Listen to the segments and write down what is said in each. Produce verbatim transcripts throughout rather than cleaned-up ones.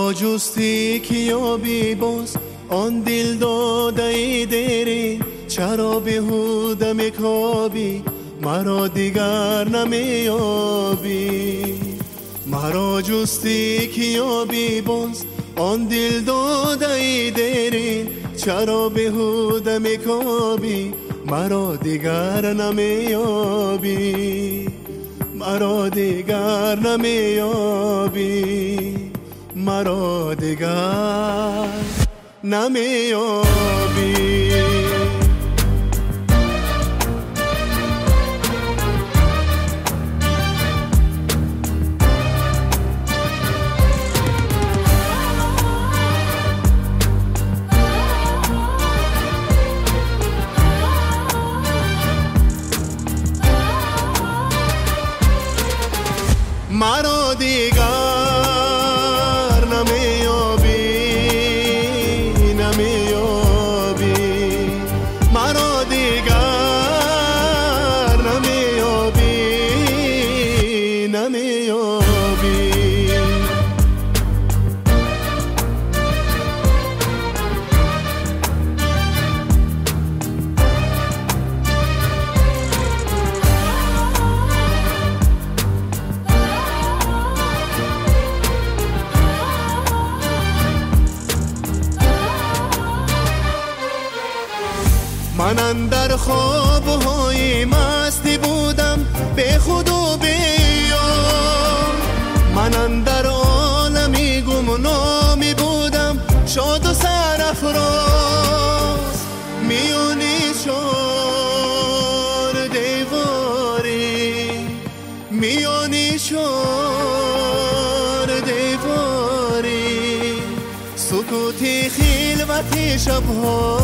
مرا جستی که یابی باز آن دل داده ای دیرین، چرا بیهوده میکابی مرا دیگر نمیابی. مرا جستی که یابی باز آن دل داده ای دیرین، چرا بیهوده میکابی مرا دیگر نمیابی. مرا دیگر نمیابی، مرا دیگر نمیابی. مرا دیگر نمیابی، نمیابی. مرا دیگر نمیابی، نمیابی. من اندر خوابهای مستی بودم به خود و به یار، من اندر عالمی گمنامی بودم شاد و سرافراز. میانی چار دیواری، میانی چار دیواری، سکوتی خلوتی شبها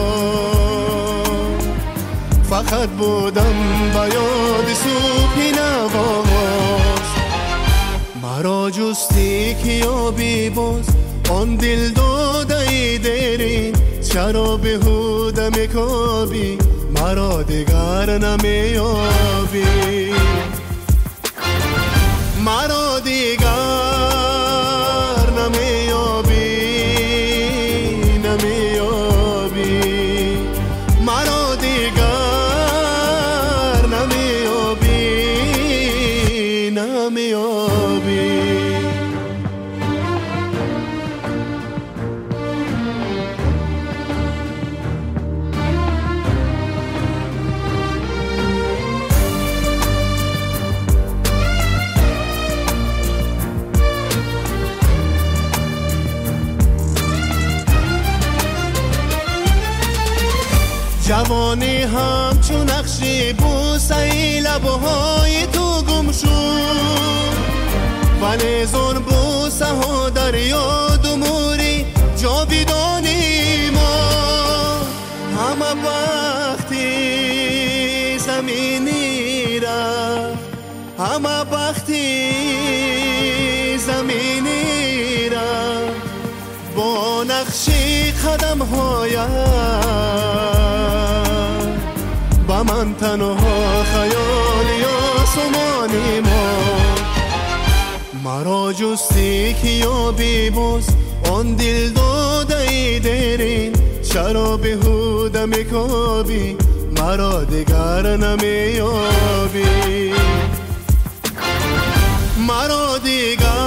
فقط بودم با یاد صبحی نواز. مرا جستی که یابی باز آن دل داده ای دیرین، چرا بیهوده میکابی مرا دیگر نمیابی. مرا دیگر نمیابی، نمیابی. مرا دیگر نمیابی. جوانی همچون نقشی بوسه لبهای تو گم شد، ولی زون بوسه ها در یاد و موری جاویدانی ما. همه وقتی زمینی رفت، همه وقتی زمینی رفت، با نقشی قدم هایت با من تنها خیالی آسمانی ما. مرا جستی که یابی باز آن دل داده ای دیرین، چرا بیهوده میکابی مرا دیگر نمیابی. مرا دیگر